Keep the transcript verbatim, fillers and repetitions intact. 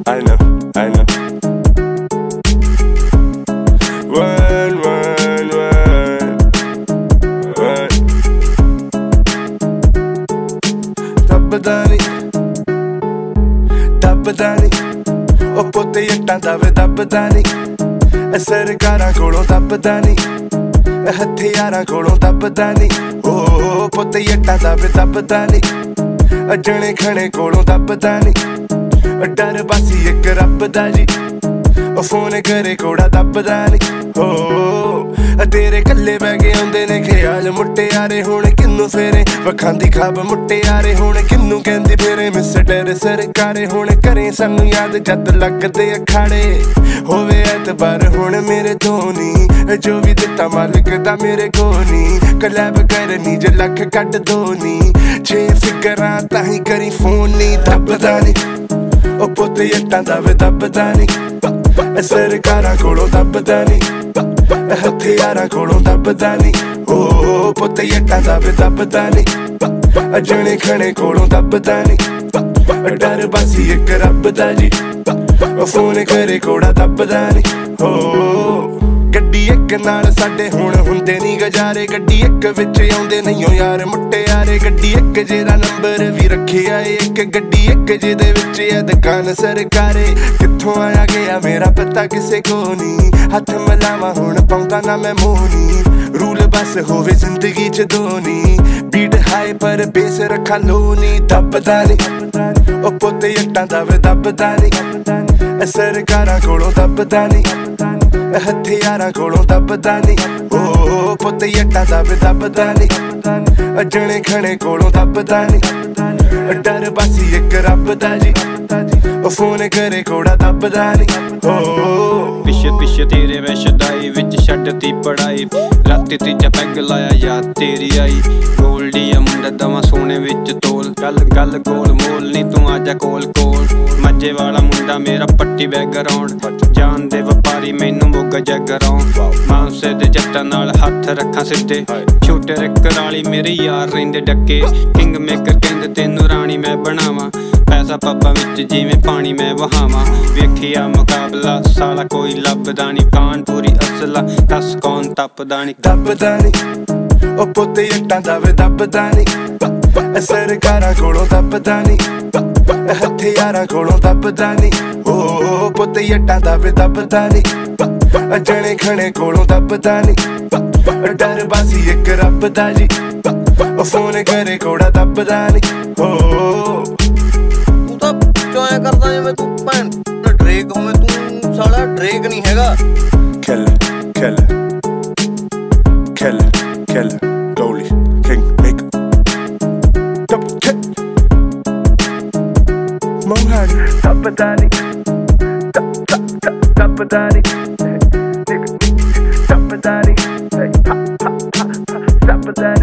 I know, I know. Run, run, run, run. ਦੱਬਦਾ ਨੀ ਦੱਬਦਾ ਨੀ ਉਹ ਪੁੱਤ ਜੱਟਾਂ ਦਾ ਵੇ ਦੱਬਦਾ ਨੀ ਸਰਕਾਰਾਂ ਕੋਲੋਂ ਦੱਬਦਾ ਨੀ ਹਥਿਆਰਾਂ ਕੋਲੋਂ ਦੱਬਦਾ ਨੀ ਉਹ ਪੁੱਤ ਜੱਟਾਂ ਦਾ ਵੇ ਦੱਬਦਾ ਨੀ ਜਣੇ ਖਣੇ ਕੋਲੋਂ ਦੱਬਦਾ ਨੀ ਡਰ ਬਾਸੀ ਇੱਕ ਰੱਬ ਦਾ ਜੀ ਉਹ ਫੋਨ ਕਰੇ ਕੋੜਾ ਦੱਬਦਾ ਨੀ ਹੋ ਤੇਰੇ ਕੱਲੇ ਬਹਿ ਕੇ ਆਉਂਦੇ ਨੇ ਖਿਆਲ ਮੁਟਿਆਰੇ ਹੁਣ ਕਿੰਨੂੰ ਫੇਰੇ ਵਖਾਂਦੀ ਖਾਬ ਮੁਟਿਆਰੇ ਹੁਣ ਕਿੰਨੂੰ ਕਹਿੰਦੀ ਫੇਰੇ ਮਿਸਟਰ ਸਰਕਾਰੇ ਹੁਣ ਘਰੇ ਸਾਨੂੰ ਯਾਦ ਜਦ ਲੱਗਦੇ ਅਖਾੜੇ ਹੋਵੇ ਐਤਬਾਰ ਹੁਣ ਮੇਰੇ ਧੋਨੀ ਜੋ ਵੀ ਦਿੱਤਾ ਮਾਲਕ ਦਾ ਮੇਰੇ ਕੋਨੀ ਕਲੈਬ ਕਰਨੀ ਜੇ ਲੱਖ ਕੱਢ ਦੋਨੀ ਛੇ ਫਿਕਰਾਂ ਤਾਂ ਹੀ ਕਰੀ ਫੋਨ ਨੀ ਦੱਬਦਾ ਨੀ ਉਹ ਪੁੱਤ ਜੱਟਾਂ ਦਾ ਵੇ ਦੱਬਦਾ ਨੀ ਸਰਕਾਰਾਂ ਕੋਲੋਂ ਦੱਬਦਾ ਨੀ ਹਥਿਆਰਾਂ ਕੋਲੋਂ ਦੱਬਦਾ ਨੀ ਉਹ ਪੁੱਤ ਜੱਟਾਂ ਦਾ ਵੇ ਦੱਬਦਾ ਨੀ ਜਣੇ ਖਣੇ ਕੋਲੋਂ ਦੱਬਦਾ ਨੀ ਡਰ ਬਾਸੀ ਇੱਕ ਰੱਬ ਦਾ ਜੀ ਫੋਨ ਕਰੇ ਕੋੜਾ ਦੱਬਦਾ ਨੀ ਹੋ ਗੱਡੀ ਇੱਕ ਨਾਲ ਸਾਡੇ ਹੁਣ ਹੁੰਦੇ ਨੀ ਗੁਜ਼ਾਰੇ ਗੱਡੀ ਇੱਕ ਵਿੱਚ ਆਉਂਦੇ ਨਹੀਂ ਓ ਯਾਰ ਮੁਟਿਆਰੇ ਗੱਡੀ ਇੱਕ ਜਿਹਦਾ ਨੰਬਰ ਵੀ ਰੱਖਿਆ ਏ ਇੱਕ ਗੱਡੀ ਇੱਕ ਜਿਹਦੇ ਵਿੱਚ ਆ ਦੁਕਾਨ ਸਰਕਾਰੇ ਕਿੱਥੋਂ ਆਇਆ ਗਿਆ ਮੇਰਾ ਪਤਾ ਕਿਸੇ ਕੋ ਨੀ ਹੱਥ ਮਿਲਾਵਾਂ ਹੁਣ ਪਾਉਂਦਾ ਨਾ ਮੈਂ ਮੋਹਨੀ ਰੂਲ ਬਸ ਹੋਵੇ ਜ਼ਿੰਦਗੀ ਚ ਦੋਨੀ ਬੀਟ ਹਾਈ ਪਰ ਬੇਸ ਰੱਖਾ ਲੋ ਨੀ ਦੱਬਦਾ ਨੀ ਉਹ ਪੁੱਤ ਜੱਟਾਂ ਦਾ ਵੇ ਦੱਬਦਾ ਨੀ ਸਰਕਾਰਾਂ ਕੋਲੋਂ ਦੱਬਦਾ ਨੀ ਹਥਿਆਰਾਂ ਕੋਲੋਂ ਦੱਬਦਾ ਨੀ ਉਹ ਪੁੱਤ ਜੱਟਾਂ ਦਾ ਵੇ ਦੱਬਦਾ ਨੀ ਜਣੇ ਖਣੇ ਕੋਲੋਂ ਦੱਬਦਾ ਨੀ ਡਰ ਬਾਸੀ ਇੱਕ ਰੱਬ ਦਾ ਜੀ ਉਹ ਫੋਨ ਕਰੇ ਕੋੜਾ ਦੱਬਦਾ ਨੀ ਹੋ ਪਿੱਛੇ ਪਿੱਛੇ ਤੇਰੇ ਮੈਂ ਸ਼ਦਾਈ ਵਿੱਚ ਛੱਡਤੀ ਪੜਾਈ ਰਾਤੀ ਤੀਜਾ ਪੈਗ ਲਾਇਆ ਯਾਦ ਤੇਰੀ ਆਈ ਗੋਲਡੀ ਆ ਮੁੰਡਾ ਦਵਾ ਸੋਨੇ ਵਿੱਚ ਤੋਲ ਗੱਲ ਗੱਲ ਕੋਲ ਮੋਲ ਨੀ ਤੂੰ ਆਜਾ ਕੋਲ ਕੋਲ ਮੱਜੇ ਵਾਲਾ ਮੁੰਡਾ ਮੇਰਾ ਪੱਟੀ ਬੈਕਗਰਾਉਂਡ ਜਾਨ ਦੇ ਵਪਾਰੀ ਮੈਨੂੰ ਮੋਗਾ ਜਗਰਾਉਂਡ ਮਾਂਸੇ ਦੇ ਜੱਟਾਂ ਨਾਲ ਹੱਥ ਰੱਖਾਂ ਸਿੱਧੇ ਛੋਟੇ ਰਿੱਕਰ ਵਾਲੀ ਮੇਰੇ ਯਾਰ ਰਹਿੰਦੇ ਡੱਕੇ ਕਿੰਗ ਮੇਕਰ ਕਹਿੰਦੇ ਤੈਨੂੰ ਰਾਣੀ ਮੈਂ ਬਣਾਵਾਂ ਪੈਸਾ ਪਾਪਾ ਵਿੱਚ ਜਿਵੇਂ ਪਾਣੀ ਮੈਂ ਵਹਾਵਾਂ ਵੇਖਿਆ ਮੁਕਾਬਲਾ ਸਾਲਾ ਕੋਈ ਲੱਭਦਾ ਨੀ ਕਾਨਪੁਰੀ ਅਸਲਾ ਦੱਸ ਕੌਣ ਤੱਪਦਾ ਨੀ ਦੱਬਦਾ ਨੀ ਉਹ ਪੁੱਤ ਜੱਟਾਂ ਦਾ ਵੇ ਦੱਬਦਾ ਨੀ ਸਰਕਾਰਾਂ ਕੋਲੋਂ ਦੱਬਦਾ ਨੀ ਹਥਿਆਰਾਂ ਕੋਲੋਂ ਦੱਬਦਾ ਨੀ ਉਹ ਪੁੱਤ ਜੱਟਾਂ ਦਾ ਵੇ ਦੱਬਦਾ ਨੀ ਜਣੇ ਖਣੇ ਕੋਲੋਂ ਦੱਬਦਾ ਨੀ ਡਰ ਬਾਸੀ ਇੱਕ ਰੱਬ ਦਾ ਜੀ ਉਹ ਫੋਨ ਕਰੇ ਕੋੜਾ ਦੱਬਦਾ ਨੀ ਹੋ ਤੂੰ ਤਾਂ ਚੋਇਆ ਕਰਦਾ ਜਿਵੇਂ ਤੂੰ ਭੈਣ ਡਰੇਕ ਹੋਵੇਂ ਤੂੰ ਸਾਲਾ ਡਰੇਕ ਨਹੀਂ ਹੈਗਾ ਕਿਲ ਕਿਲ ਕਿਲ ਕਿਲ ਗੋਲੀ ਕਿੰਗ ਮੇਕ ਟੱਪ ਕਿਕ ਮੋਹਾਰੀ ਦੱਬਦਾ ਨੀ ਦੱਬਦਾ ਨੀ ਦੱਬਦਾ ਨੀ ਦੱਬਦਾ ਨੀ